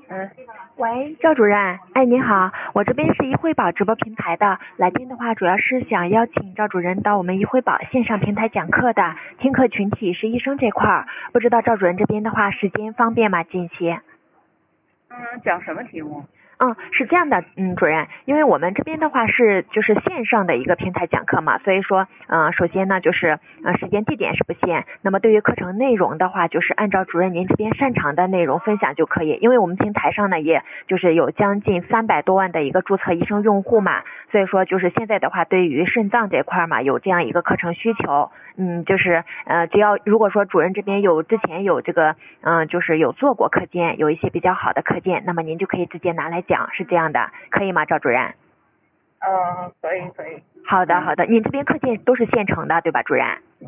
嗯， 喂，赵主任，哎，您好，我这边是一惠宝直播平台的，来电的话主要是想邀请赵主任到我们一惠宝线上平台讲课的，听课群体是医生这块儿，不知道赵主任这边的话时间方便吗？近期？ 讲什么题目？ 是这样的，主任，因为我们这边的话是就是线上的一个平台讲课嘛，所以说，首先呢就是时间地点是不限，那么对于课程内容的话，就是按照主任您这边擅长的内容分享就可以，因为我们平台上呢也就是有将近300多万的一个注册医生用户嘛，所以说就是现在的话，对于肾脏这块嘛有这样一个课程需求，就是只要如果说主任这边之前有这个就是有做过课件，有一些比较好的课件，那么您就可以直接拿来讲，是这样的，可以吗，赵主任？ 可以。 好的，您这边课件都是现成的，对吧，主任？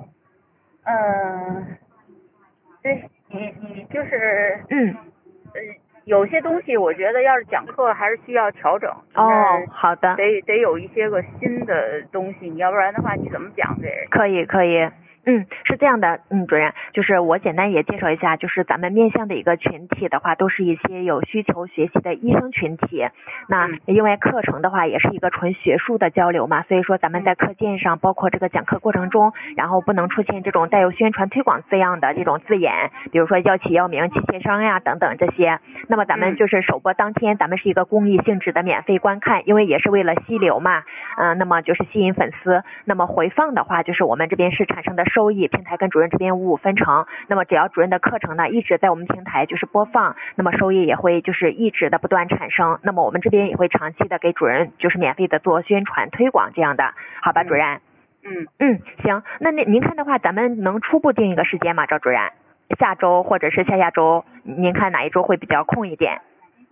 对，你就是嗯。 有些东西我觉得要是讲课还是需要调整。 好的。 得有一些个新的东西，你要不然的话你怎么讲这个？ 可以。是这样的，主任，就是我简单也介绍一下，就是咱们面向的一个群体的话，都是一些有需求学习的医生群体。那因为课程的话也是一个纯学术的交流嘛，所以说咱们在课件上，包括这个讲课过程中，然后不能出现这种带有宣传推广字样的这种字眼，比如说药企药名、器械商呀等等这些。那么咱们就是首播当天，咱们是一个公益性质的免费观看，因为也是为了吸流嘛，那么就是吸引粉丝。那么回放的话，就是我们这边是产生的收益，平台跟主任这边55分成。那么只要主任的课程呢一直在我们平台就是播放，那么收益也会就是一直的不断产生。那么我们这边也会长期的给主任就是免费的做宣传推广这样的，好吧，主任？行，那您看的话，咱们能初步定一个时间吗，赵主任？下周或者是下周，您看哪一周会比较空一点？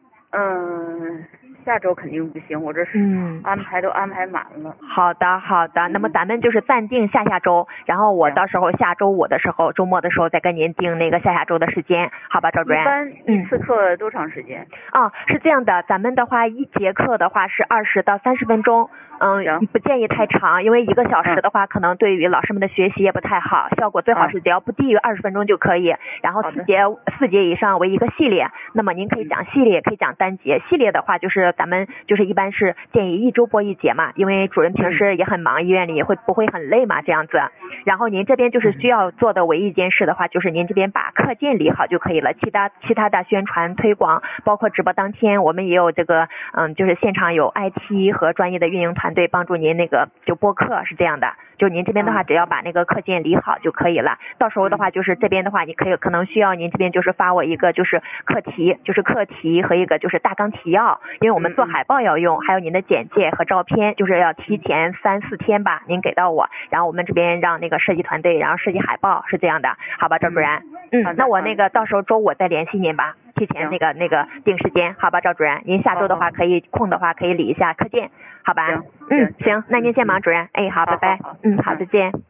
下周肯定不行，我这是安排满了。 好的，那么咱们就是暂定下周，然后我到时候下周5的时候，周末的时候再跟您定那个下周的时间，好吧，赵主任？ 一般一次课多长时间？ 是这样的，咱们的话一节课的话是20到30分钟，不建议太长，因为1个小时的话，可能对于老师们的学习也不太好，效果最好是只要不低于20分钟就可以，然后4节以上为一个系列，那么您可以讲系列，可以讲单节，系列的话就是咱们就是一般是建议1周播1节嘛，因为主任平时也很忙，医院里也不会很累嘛这样子，然后您这边就是需要做的唯一一件事的话，就是您这边把课件理好就可以了，其他的宣传推广，包括直播当天我们也有这个就是现场有 IT 和专业的运营团队帮助您那个就播课，是这样的，就您这边的话只要把那个课件理好就可以了，到时候的话就是这边的话你可能需要您这边就是发我一个就是课题和一个就是大纲提要，因为我们做海报要用，还有您的简介和照片，就是要提前3-4天吧您给到我，然后我们这边让那个设计团队然后设计海报，是这样的，好吧，赵主任？那我那个到时候周5再联系您吧，提前那个定时间，好吧，赵主任？您下周的话可以空的话可以理一下课件，好吧？行，那您先忙，主任。好，拜拜。好，再见。